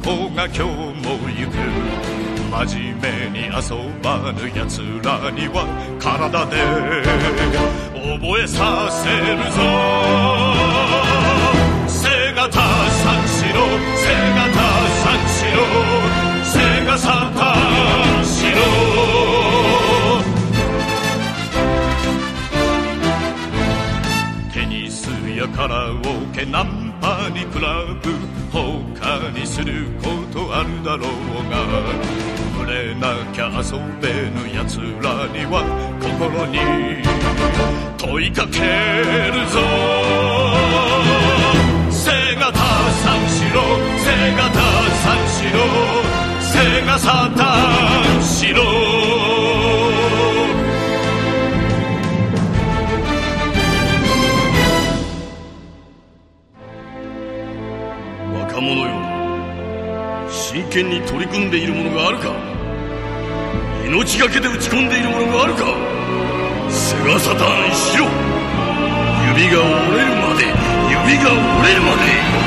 子が今日も行く。真面目に遊ばぬ奴らには体で覚えさせるぞ。背がた三四郎、背がた三四郎、背がさ三四郎。テニスやカラオケナンパにクラブ、他にすることあるだろうが、触れなきゃ遊べぬ奴らには心に問いかけるぞ。背がた三四郎、背がた三四郎、背がさ三四郎。 若者よ、真剣に取り組んでいるものがあるか。命がけで打ち込んでいるものがあるか。背がサタンしろ。指が折れるまで、指が折れるまで。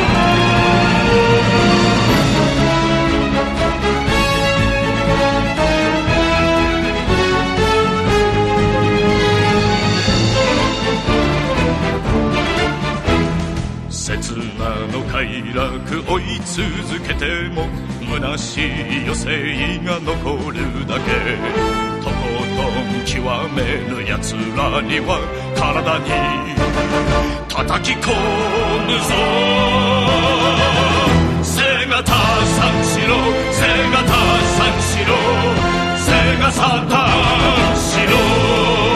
刹那の快楽追い続けても虚しい余生が残るだけ。とことん極めぬ奴らには体に叩き込むぞ。背がた三四郎、背がた三四郎、背がさ三四郎。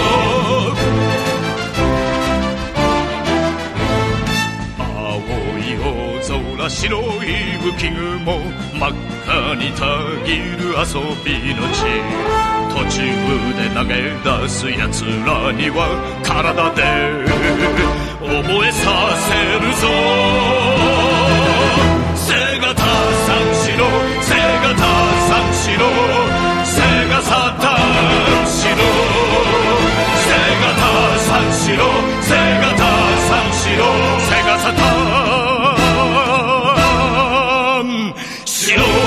白い浮雲、真っ赤にたぎる遊びの地。途中で投げ出す奴らには体で覚えさせるぞ。背がた三四郎、背がた三四郎、背がさ三四郎。背がた三四郎、背がた三四郎、背がさ三四郎。